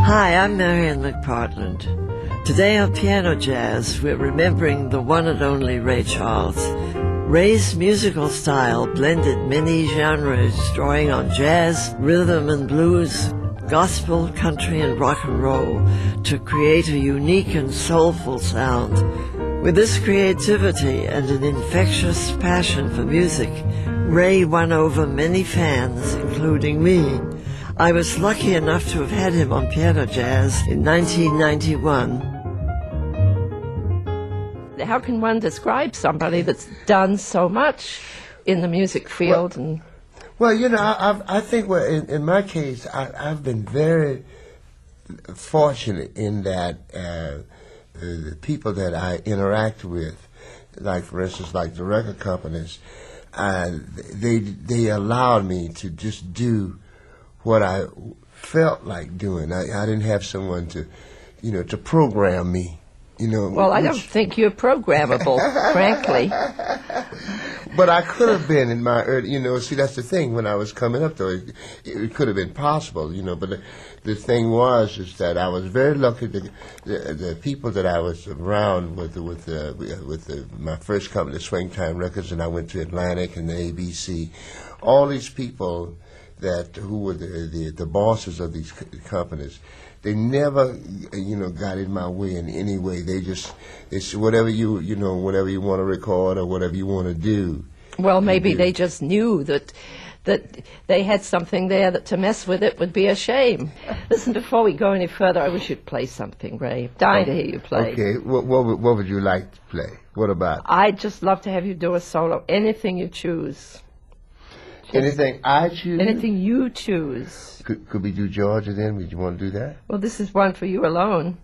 Hi, I'm Marian McPartland. Today on Piano Jazz, we're remembering the one and only Ray Charles. Ray's musical style blended many genres, drawing on jazz, rhythm and blues, gospel, country, and rock and roll to create a unique and soulful sound. With this creativity and an infectious passion for music, Ray won over many fans, including me. I was lucky enough to have had him on Piano Jazz in 1991. How can one describe somebody that's done so much in the music field? Well, I think in my case, I've been very fortunate in that the people that I interact with, like for instance, like the record companies, they allowed me to just do what I felt like doing. I didn't have someone to program me. Well, I don't think you're programmable, frankly. But I could have been in my early, see, that's the thing. When I was coming up, though, it could have been possible, but the thing is that I was very lucky. The people that I was around with my first company, Swing Time Records, and I went to Atlantic and the ABC, all these people who were the bosses of these companies, they never, got in my way in any way. They said whatever you want to record or whatever you want to do. Well, maybe they just knew that they had something there that to mess with it would be a shame. Listen, before we go any further, I wish you'd play something, Ray. Dying to hear you play. Okay, what would you like to play? What about? I'd just love to have you do a solo. Anything you choose. Anything I choose? Anything you choose. Could we do Georgia then? Would you want to do that? Well, this is one for you alone.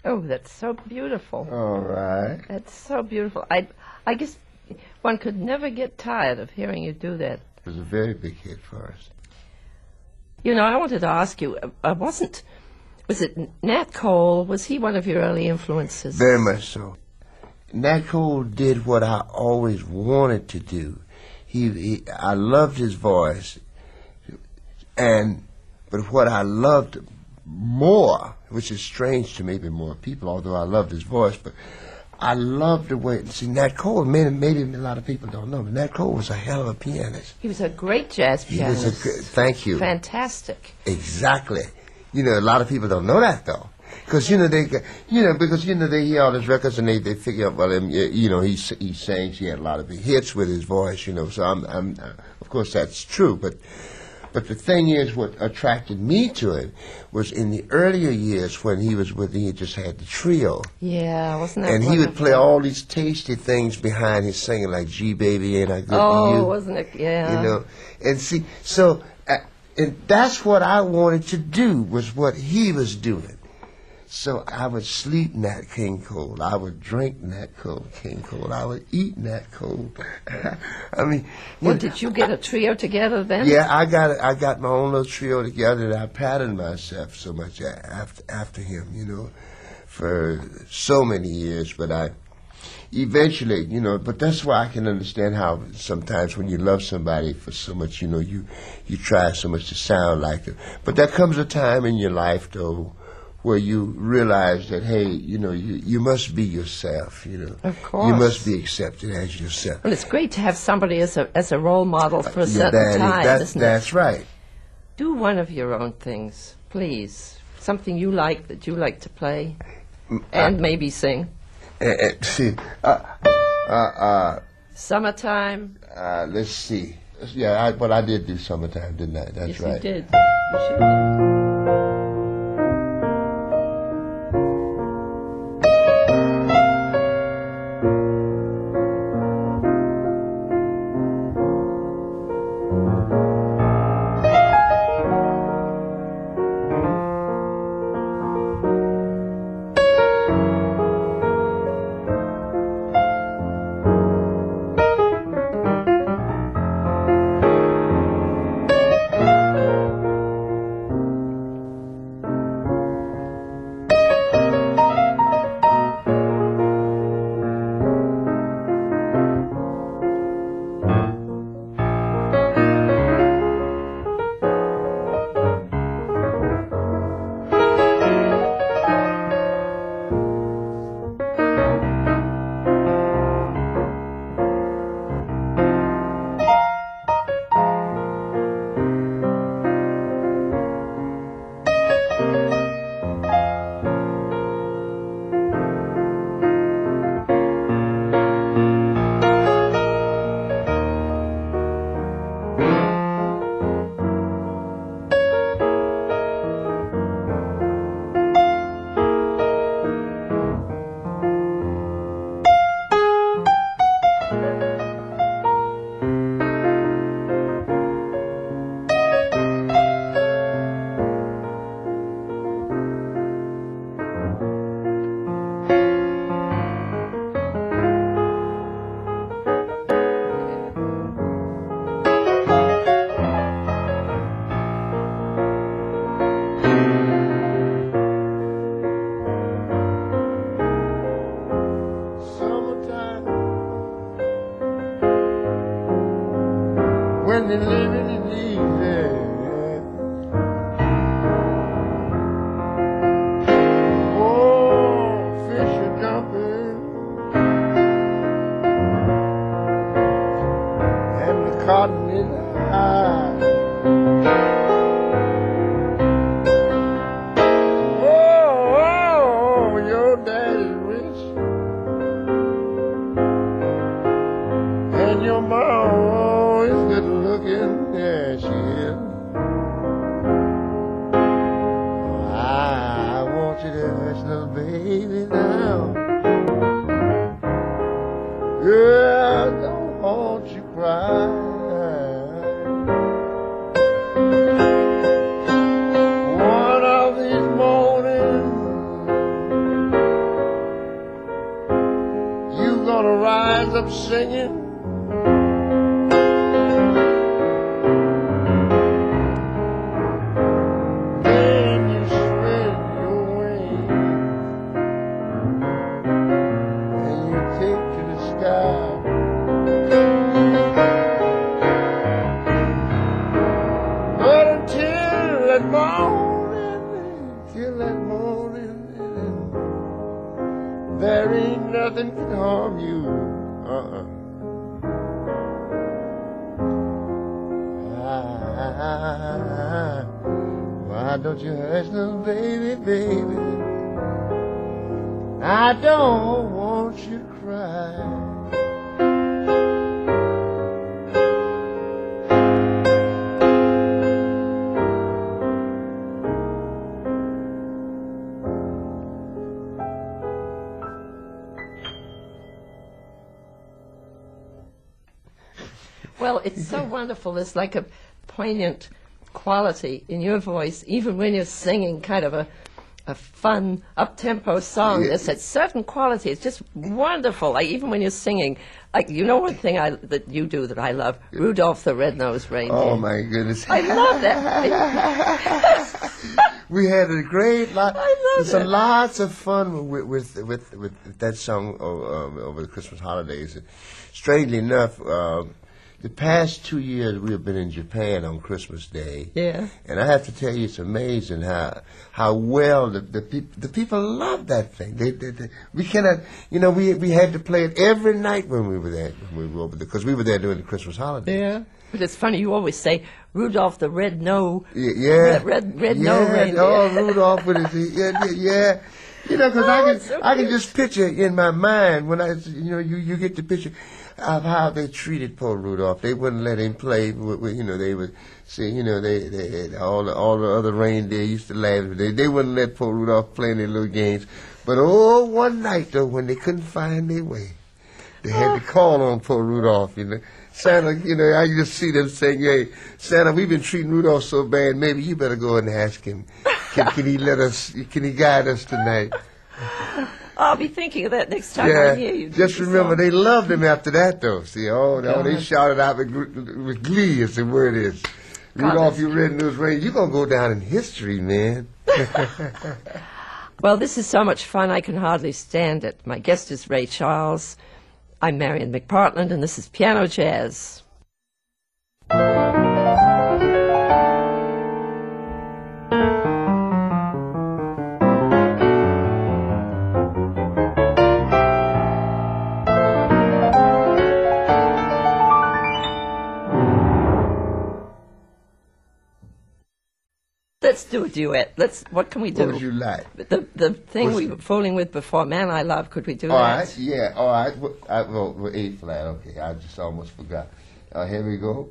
Oh, that's so beautiful. All right. That's so beautiful. I guess one could never get tired of hearing you do that. It was a very big hit for us. You know, I wanted to ask you, was it Nat Cole? Was he one of your early influences? Very much so. Nat Cole did what I always wanted to do. I loved his voice, but what I loved more, which is strange to maybe more people, although I loved his voice, but I loved the way. See, Nat Cole, maybe a lot of people don't know, but Nat Cole was a hell of a pianist. He was a great jazz pianist. Thank you. Fantastic. Exactly. You know, a lot of people don't know that though. Because they hear all his records and they figure out, well, he sings. He had a lot of big hits with his voice, So of course that's true. But the thing is, what attracted me to it was in the earlier years when he just had the trio. Yeah, wasn't that And wonderful? he would play all these tasty things behind his singing, like "Gee Baby, Ain't I Good to You?" Oh, wasn't it? Yeah. And see, so and that's what I wanted to do, was what he was doing. So I would sleep Nat King Cole. I would drink Nat King Cole. I would eat Nat Cole. I mean, Well, did you get a trio together then? yeah, I got my own little trio together, and I patterned myself so much after him, for so many years. But I eventually, but that's why I can understand how sometimes when you love somebody for so much, you try so much to sound like them. But there comes a time in your life, though, where you realize that, hey, you must be yourself, Of course. You must be accepted as yourself. Well, it's great to have somebody as a role model for a certain time, isn't it? That's right. Do one of your own things, please. Something you like that you like to play, and maybe sing. See, Summertime. let's see. Yeah, I did do Summertime, didn't I? That's Yes, right. you did. You sure did. When they're living in easy. Oh, fish are jumping, and the cotton is high. Oh, your daddy's rich, and your mom is good looking. Yeah, she is. I want you to hush, little baby, now. Yeah, I don't want you cry. One of these mornings Why don't you hush, little baby, baby? I don't want you to cry. Well, it's so wonderful. There's like a poignant quality in your voice, even when you're singing kind of a fun, up-tempo song. Yeah. There's that certain quality. It's just wonderful. Like, even when you're singing, like, you know one thing that you do that I love? Rudolph the Red-Nosed Reindeer. Oh, my goodness. I love that. We had a great lot. I love it. Lots of fun with that song over the Christmas holidays. And strangely enough, the past 2 years we have been in Japan on Christmas Day. Yeah. And I have to tell you, it's amazing how well the people love that thing. We cannot, we had to play it every night when we were there, when we were over there, because we were there during the Christmas holiday. Yeah. But it's funny, you always say Rudolph the Red-Nosed Yeah. Red Yeah, Reindeer. oh, Rudolph with his, yeah. Because I can just picture in my mind when you get the picture of how they treated poor Rudolph. They wouldn't let him play. They would say, they all the other reindeer used to laugh. They wouldn't let poor Rudolph play in their little games. But one night though, when they couldn't find their way, they had to call on poor Rudolph. Santa, I just see them saying, "Hey, Santa, we've been treating Rudolph so bad. Maybe you better go and ask him. Can he let us? Can he guide us tonight?" I'll be thinking of that next time I hear you. Just remember, they loved him after that, though. See, they shouted out with glee, as the word is. Rudolph, you Red-Nosed Reindeer, you're going to go down in history, man. Well, this is so much fun, I can hardly stand it. My guest is Ray Charles. I'm Marion McPartland, and this is Piano Jazz. Let's do a duet. What can we do? What would you like? The thing we were fooling with before, Man I Love, could we do All that? right, yeah, all right. Well, A flat, okay. I just almost forgot. Here we go.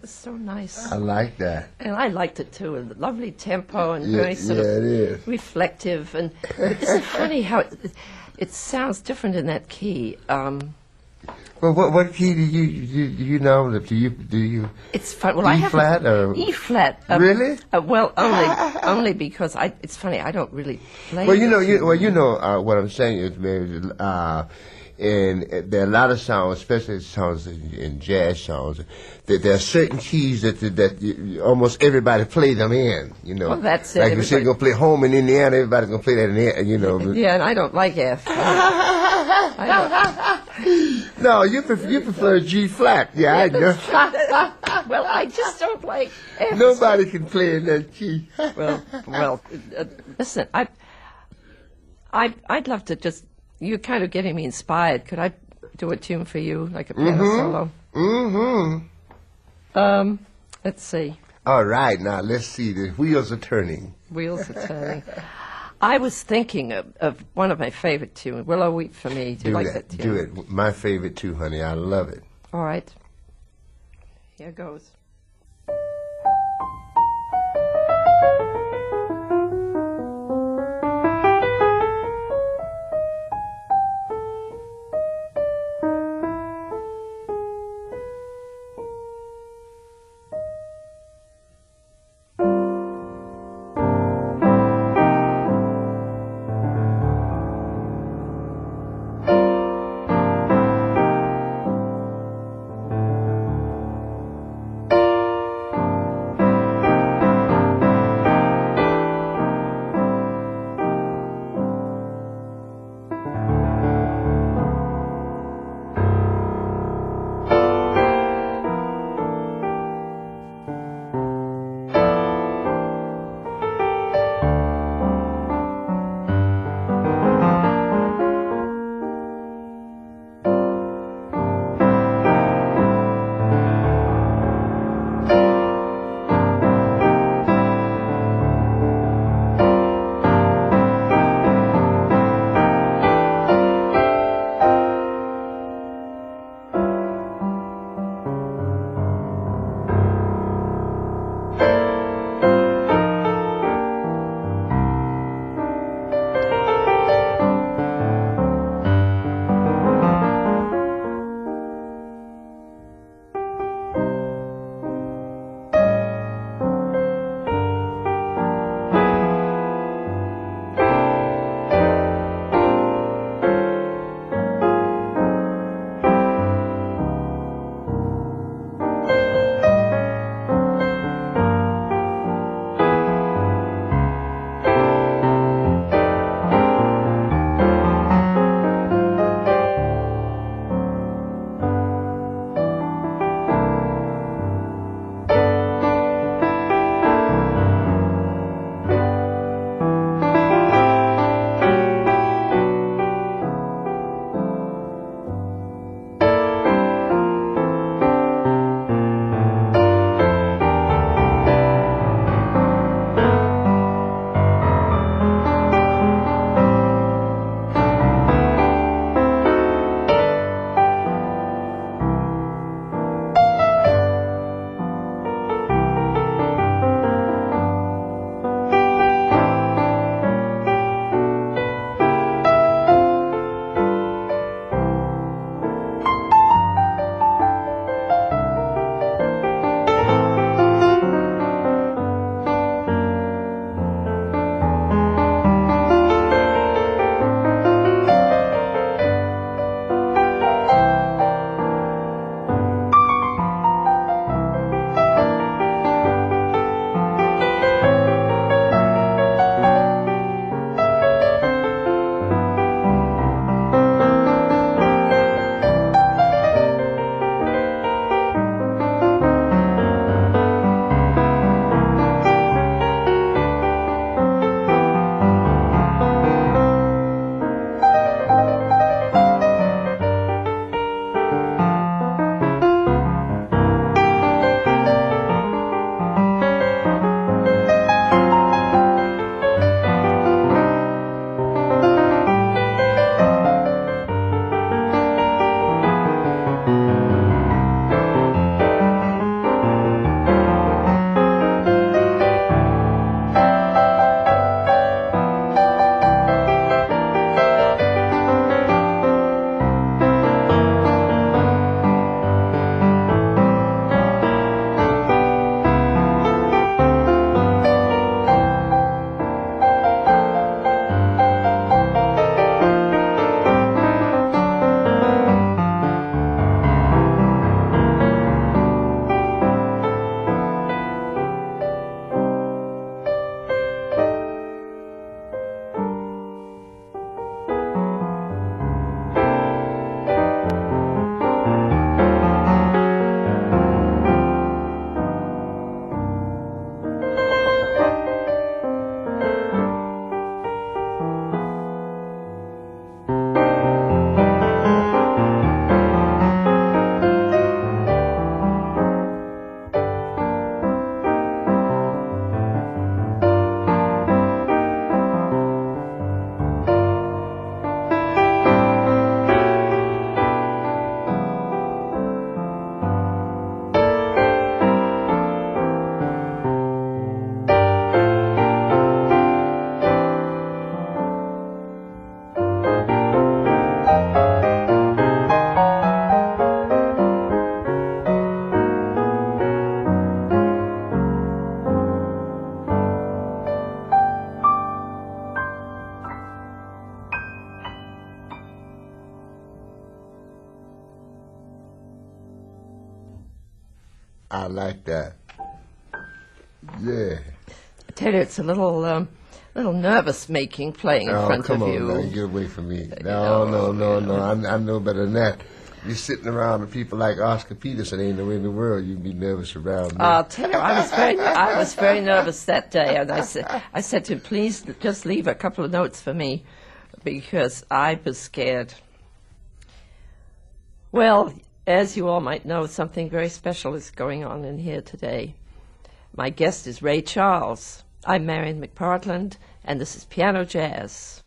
was so nice. I like that. And I liked it too. A lovely tempo and Yeah, very sort yeah, of it is. reflective. And isn't it funny how it sounds different in that key? Well, what key do you know? Do you It's fun. Well, I E have flat or E flat. Really? Well, only because it's funny. I don't really play. Well, you this. know what I'm saying is, Mary, and there are a lot of songs, especially songs in jazz songs, that there are certain keys that almost everybody play them in. You know, Well, that's it. like you say, you're gonna play Home in Indiana, everybody's gonna play that in there. You know. Yeah, and I don't like F. I No, you prefer G flat. Yeah, I know. don't. Well, I just don't like F. Nobody can play in that key. Well. Listen, I'd love to just. You're kind of getting me inspired. Could I do a tune for you, like a piano solo? Mm-hmm. Let's see. All right, now let's see. The wheels are turning. Wheels are turning. I was thinking of one of my favorite tunes, Willow Weep for Me. Do you like that tune? Do it. My favorite too, honey. I love it. All right. Here goes. like that. Yeah. I tell you, it's a little nervous making playing in front come of on, you. now, get away from me. No. I know better than that. You're sitting around with people like Oscar Peterson. Ain't no way in the world you'd be nervous around me. I'll tell you, I was very nervous that day, and I said to him, please just leave a couple of notes for me, because I was scared. Well, as you all might know, something very special is going on in here today. My guest is Ray Charles. I'm Marion McPartland, and this is Piano Jazz.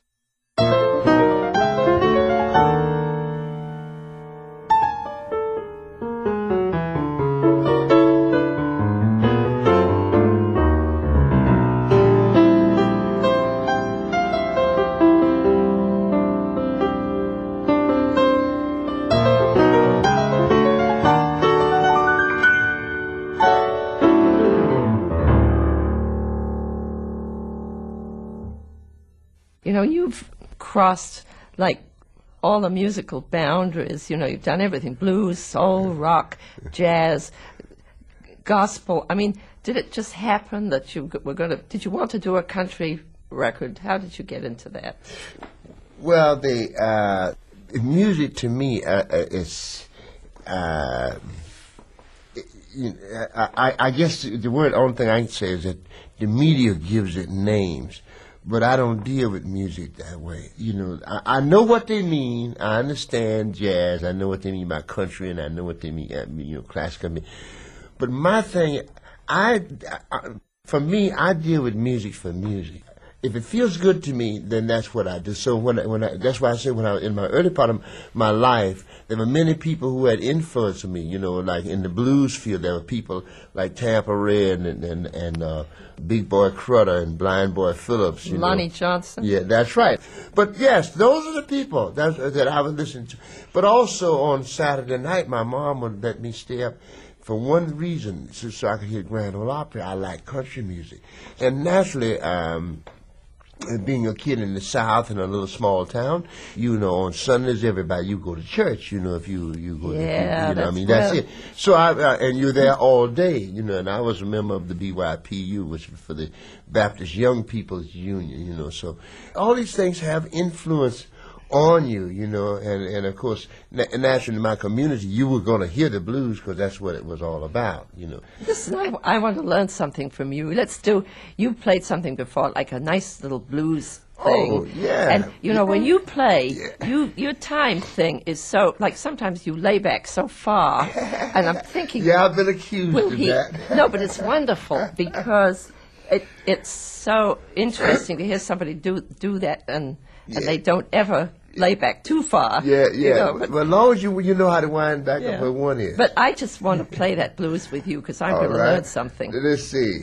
You know, you've crossed, like, all the musical boundaries. You know, you've done everything: blues, soul, rock, jazz, gospel. I mean, did it just happen that you were going to... Did you want to do a country record? How did you get into that? Well, the music to me is... I guess the only thing I can say is that the media gives it names. But I don't deal with music that way. You know, I know what they mean. I understand jazz. I know what they mean by country, and I know what they mean, classical. But my thing, for me, I deal with music for music. If it feels good to me, then that's what I do. So that's why I say in my early part of my life, there were many people who had influence on me. You know, like in the blues field, there were people like Tampa Red and Big Boy Crutter and Blind Boy Phillips. Lonnie Johnson. Yeah, that's right. But yes, those are the people that I would listen to. But also on Saturday night, my mom would let me stay up for one reason, so I could hear Grand Ole Opry. I like country music, and naturally. Being a kid in the South in a little small town, you know, on Sundays, everybody, you go to church, you know, if you go yeah, to, you know, I mean, that's it. So and you're there all day, you know, and I was a member of the BYPU, which was for the Baptist Young People's Union, you know, so all these things have influence on you, you know, and of course, naturally in my community, you were going to hear the blues because that's what it was all about, you know. Listen, I want to learn something from you. You played something before, like a nice little blues thing. Oh, yeah. And, you know, when you play, your time thing is so, like, sometimes you lay back so far, and I'm thinking... Yeah, I've been accused of that. No, but it's wonderful because it's so interesting to hear somebody do that, and they don't ever... lay back too far. Yeah. You know, well, as long as you know how to wind back up where one is. But I just want to play that blues with you because I'm going to learn something. Let's see.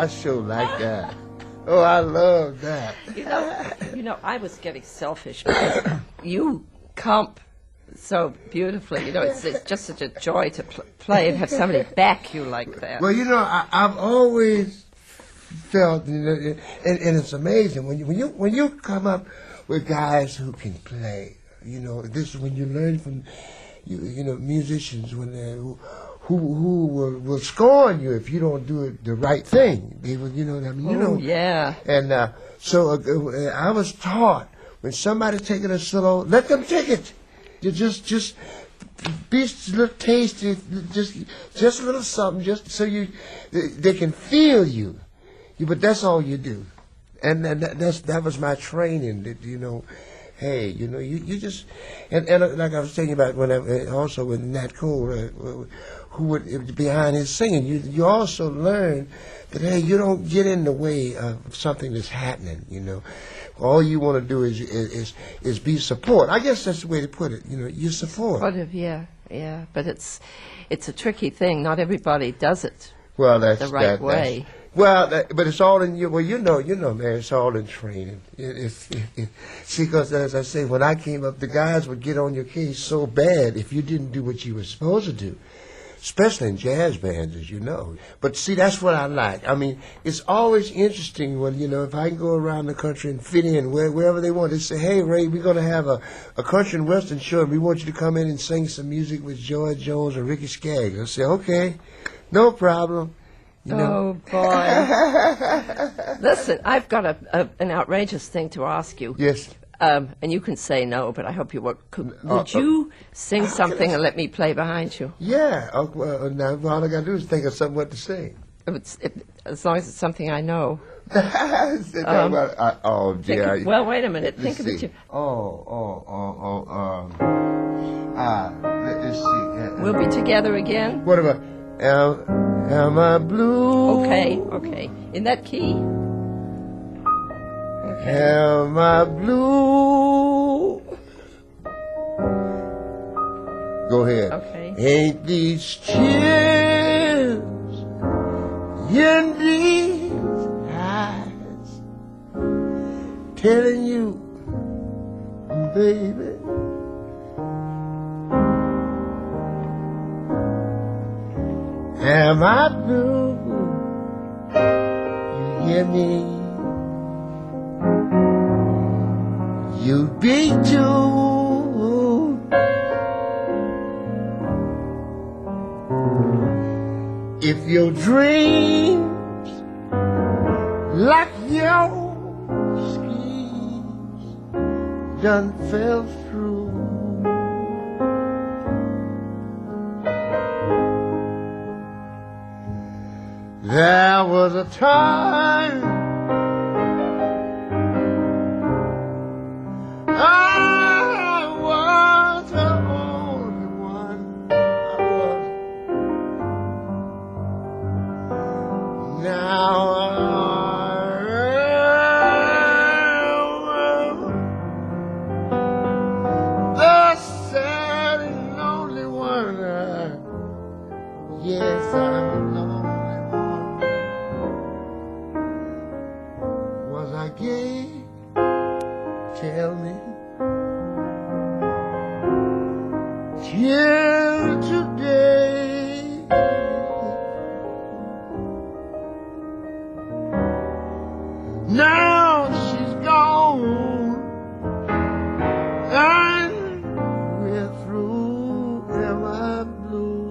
I sure like that. Oh, I love that. I was getting selfish because you comp so beautifully. It's just such a joy to play and have somebody back you like that. Well, I've always felt, and it's amazing when you come up with guys who can play. This is when you learn from, musicians when they who will scorn you if you don't do it the right thing. They will, what I mean. Oh, yeah. And so I was taught when somebody's taking a solo, let them take it. You just be a little tasty, just a little something, just so they can feel you. But that's all you do, and that was my training. That hey, you just and like I was telling you about when also with Nat Cole, who would behind his singing, you also learn that hey, you don't get in the way of something that's happening. All you want to do is be support. I guess that's the way to put it. You support. Supportive, yeah, but it's a tricky thing. Not everybody does it. Well, that's the right way. But it's all in you. Well, man, it's all in training. See, because as I say, when I came up, the guys would get on your case so bad if you didn't do what you were supposed to do, especially in jazz bands, as you know. But see, that's what I like. I mean, it's always interesting when, if I can go around the country and fit in wherever they want. They say, hey, Ray, we're going to have a country and western show, and we want you to come in and sing some music with George Jones or Ricky Skaggs. I say, okay, no problem. Oh, boy. Listen, I've got an outrageous thing to ask you. Yes. And you can say no, but I hope you would. Would you sing something and let me play behind you? Yeah. Now, all I got to do is think of something what to sing. As long as it's something I know. Oh, dear. Well, wait a minute. Let's Think of it. see. Let's see. We'll be together again? What about... Am I blue? Okay. In that key? Okay. Am I blue? Go ahead. Okay. Ain't these tears in these eyes telling you, baby? Am I blue? You hear me? You be too. If your dreams like your schemes done fell through, there was a time I was the only one. I was. Now I'm the sad and lonely one. Yes, I'm lonely. Gay, tell me, till today. Now she's gone, and we're through. Am I blue?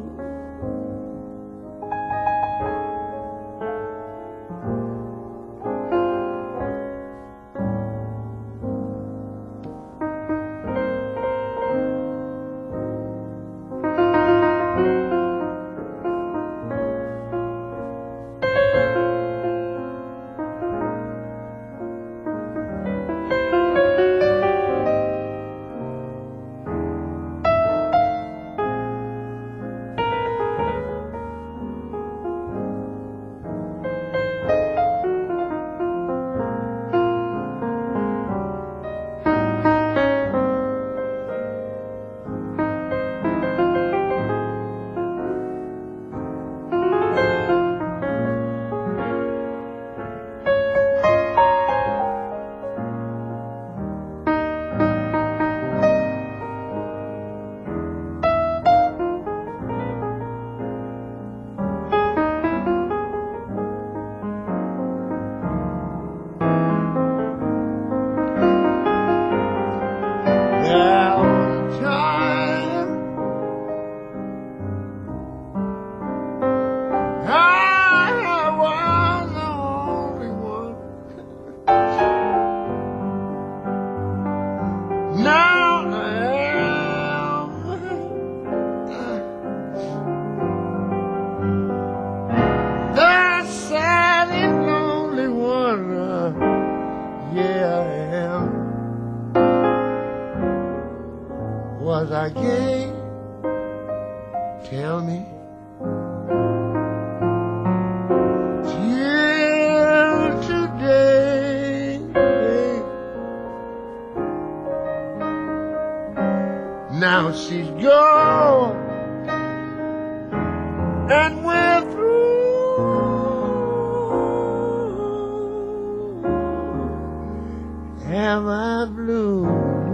'cause I can't tell me till today. Now she's gone and we're through. Am I blue?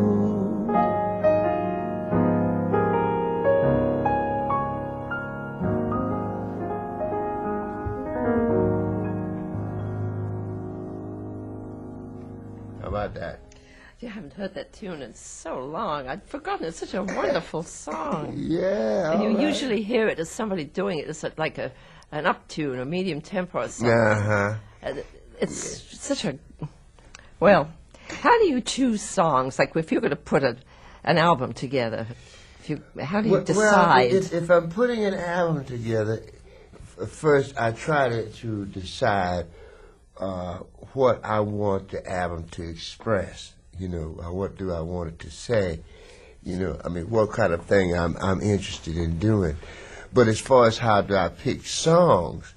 How about that? You haven't heard that tune in so long. I'd forgotten. It's such a wonderful song. Yeah. And you all right. usually hear it as somebody doing it as like an uptune or medium tempo or something. Uh-huh. And it's such a... Well, how do you choose songs? Like if you're going to put an album together, how do you decide? Well, if I'm putting an album together, first I try to decide what I want the album to express. You know, what do I want it to say? You know, I mean, what kind of thing I'm interested in doing. But as far as how do I pick songs,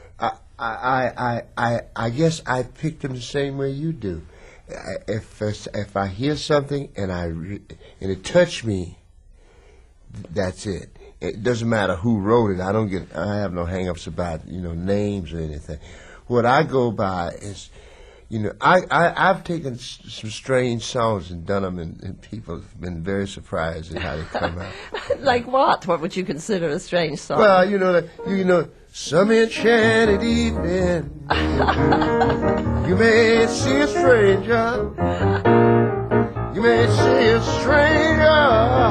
I guess I pick them the same way you do. If I hear something and it touched me, that's it. It doesn't matter who wrote it. I have no hang-ups about names or anything. What I go by is, I've taken some strange songs and done them, and people have been very surprised at how they come out. Like what? What would you consider a strange song? Well, some enchanted evening, you may see a stranger. You may see a stranger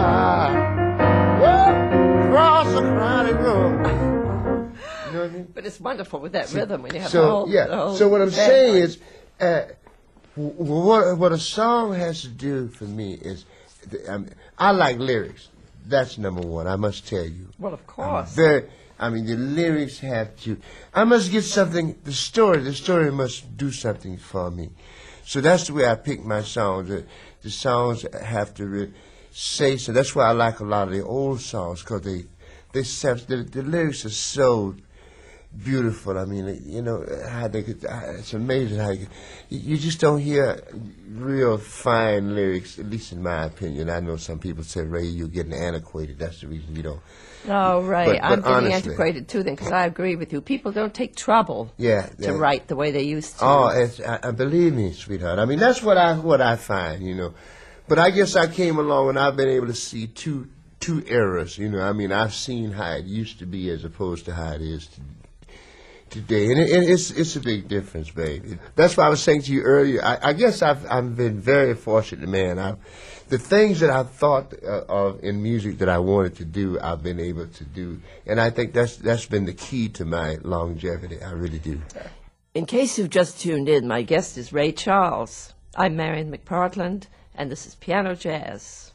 across a crowded room. You know what I mean? But it's wonderful with that rhythm when you have So the whole so what I'm band saying going. is, what a song has to do for me is, I like lyrics. That's number one. I must tell you. Well, of course. The lyrics have to. I must get something. The story must do something for me. So that's the way I pick my songs. The songs have to say so. That's why I like a lot of the old songs, because the lyrics are so beautiful. I mean, how they could. It's amazing how you just don't hear real fine lyrics. At least in my opinion. I know some people say, "Ray, you're getting antiquated." That's the reason you don't. Oh, right. But I'm getting honestly, antiquated too then, because I agree with you. People don't take trouble to write the way they used to. Oh, believe me, sweetheart. I mean, that's what I find. But I guess I came along and I've been able to see two eras. I mean, I've seen how it used to be as opposed to how it is today, and it's a big difference, baby. That's why I was saying to you earlier. I guess I've been very fortunate, man. The things that I thought of in music that I wanted to do, I've been able to do, and I think that's been the key to my longevity. I really do. In case you've just tuned in, my guest is Ray Charles. I'm Marion McPartland, and this is Piano Jazz.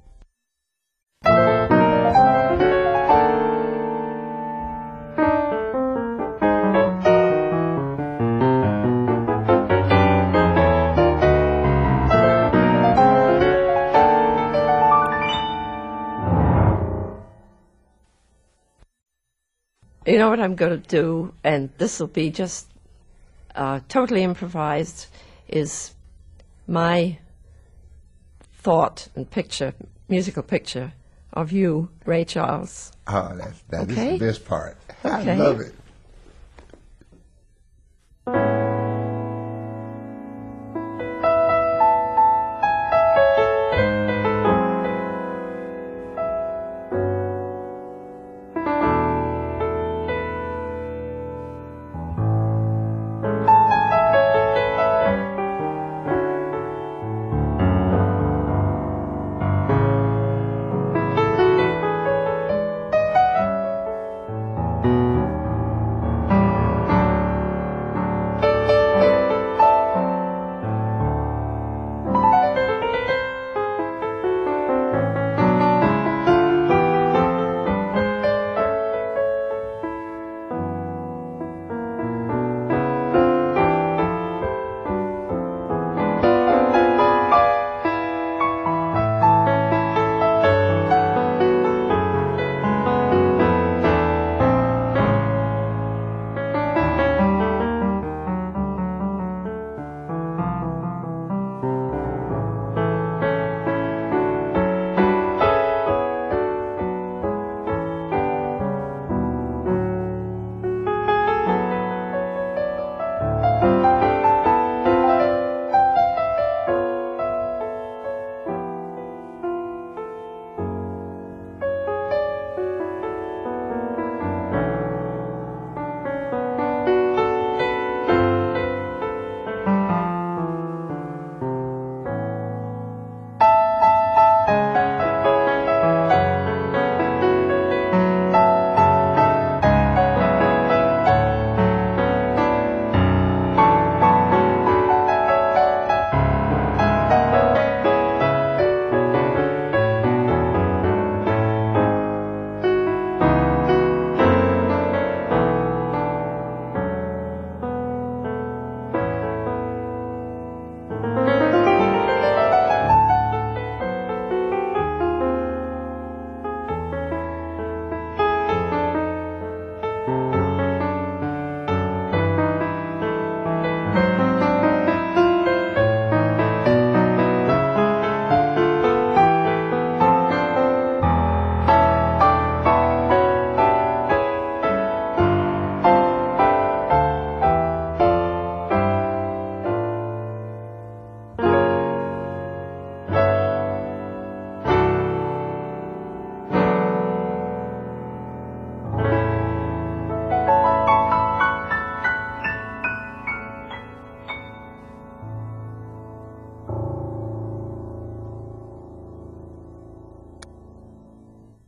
You know what I'm going to do, and this will be just totally improvised, is my thought and musical picture of you, Ray Charles. Oh, this is the best part. Okay. I love it.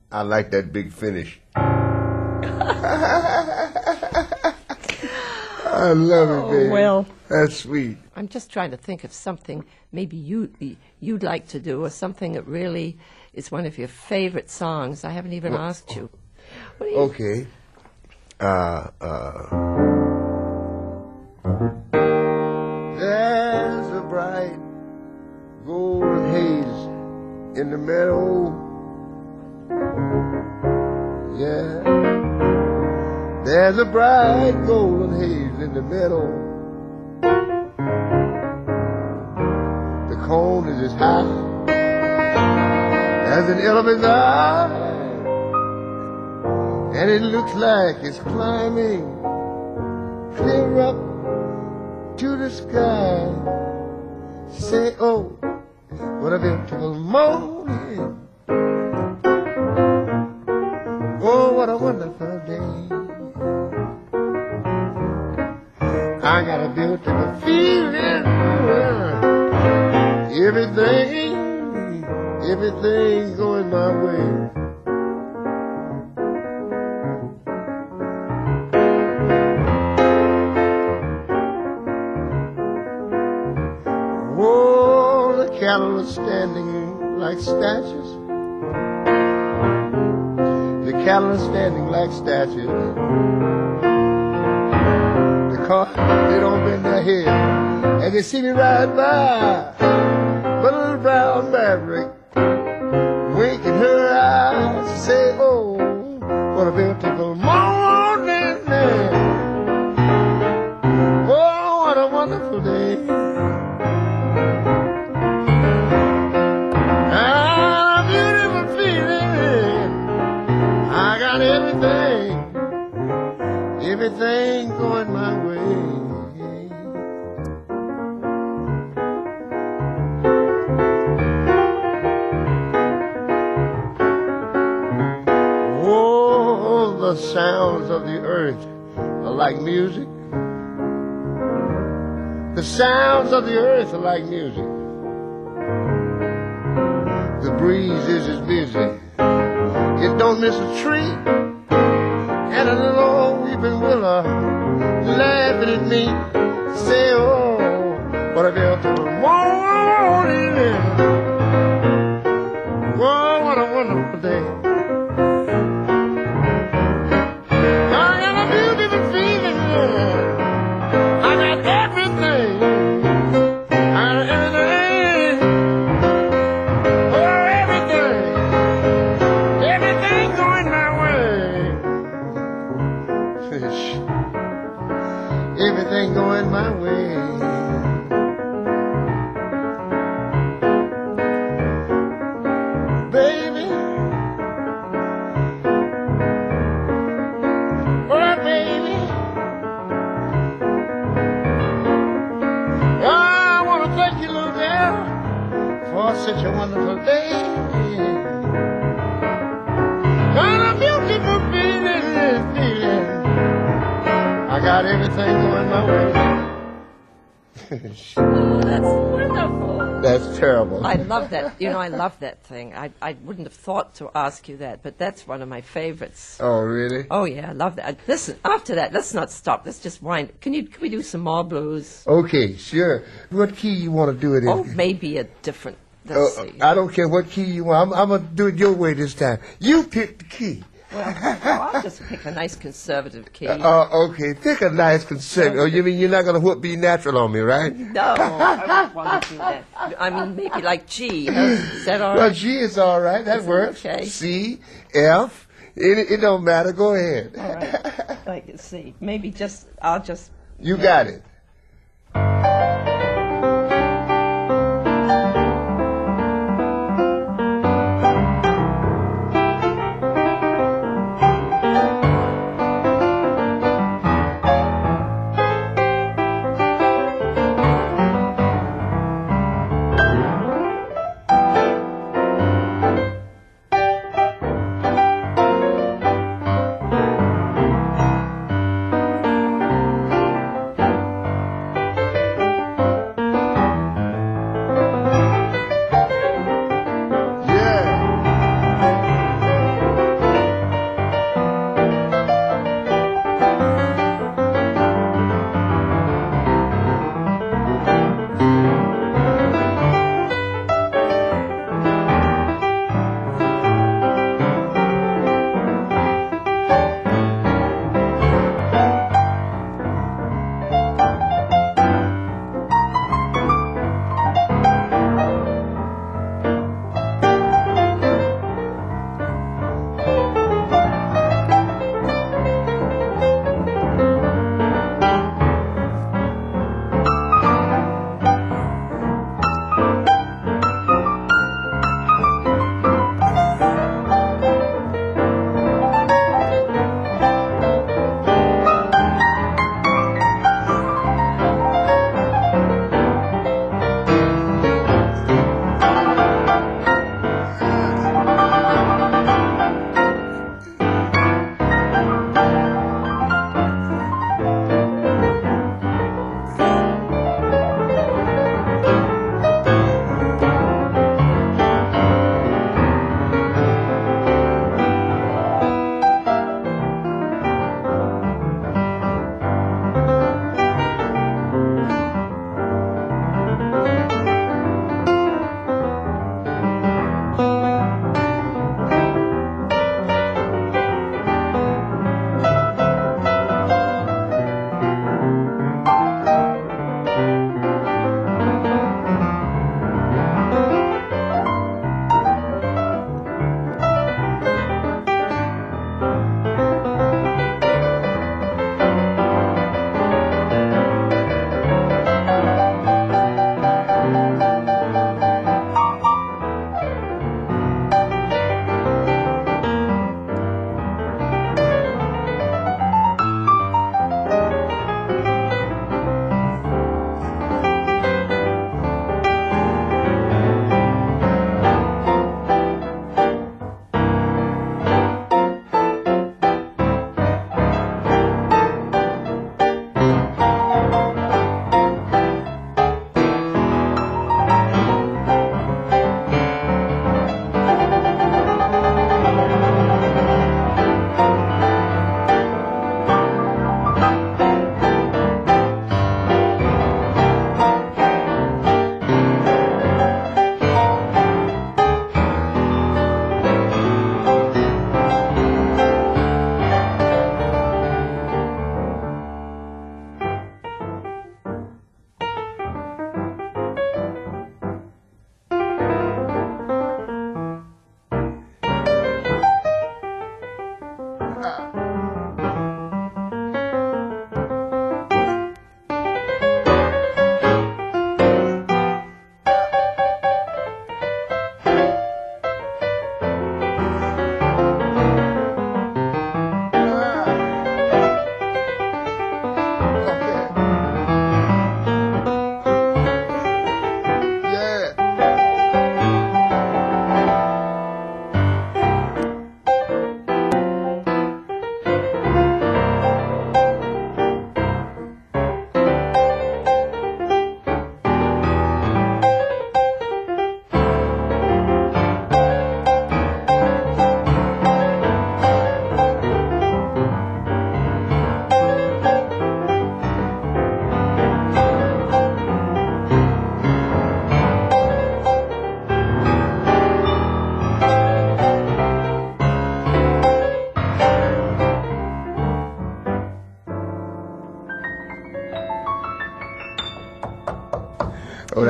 I like that big finish. I love it, baby. well. That's sweet. I'm just trying to think of something maybe you'd like to do, or something that really is one of your favorite songs. I haven't even asked you. What do you Okay. There's a bright golden haze in the meadow. Yeah. There's a bright golden haze in the meadow. The cone is as high as an elephant's eye, and it looks like it's climbing clear up to the sky. Say, oh, what a beautiful morning. Oh, what a wonderful day. I got a beautiful feeling. Everything going my way. Oh, the cattle are standing like statues. The cattle are standing like statues. Because they don't bend their head and they see me ride by. But a little brown maverick winking her eyes, say, oh, what a beautiful morning. Oh, what a wonderful day. Ah, a beautiful feeling. I got everything going my way. Oh, the sounds of the earth are like music. The sounds of the earth are like music. The breeze is as busy. It don't miss a tree. And a little old weeping willow laughing at me. Say, oh, what a beautiful morning. Oh, what a wonderful day. I got a beautiful feeling. I got everything. I got everything. Oh, everything. Everything going my way. Everything going my way. Baby, oh baby, I want to thank you, little girl, for such a wonderful day. And a beautiful feeling. I got everything going my way. Oh, that's wonderful. That's terrible. I love that. You know, I love that thing. I wouldn't have thought to ask you that, but that's one of my favorites. Oh, really? Oh, yeah, I love that. Listen, after that, let's not stop. Let's just wind. Can we do some more blues? Okay, sure. What key you want to do it in? Oh, maybe a different. Let's see. I don't care what key you want. I'm going to do it your way this time. You pick the key. Well, I'll just pick a nice conservative key. Okay, pick a nice conservative. Oh, you mean you're not going to whoop be natural on me, right? No, I don't want to do that. I mean, maybe like G. Is that all Well, right? G is all right. That works. okay? C, F. It don't matter. Go ahead. All right. Like C. Maybe I'll just. You got it.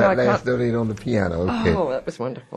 that last donate on the piano. Okay. Oh, that was wonderful.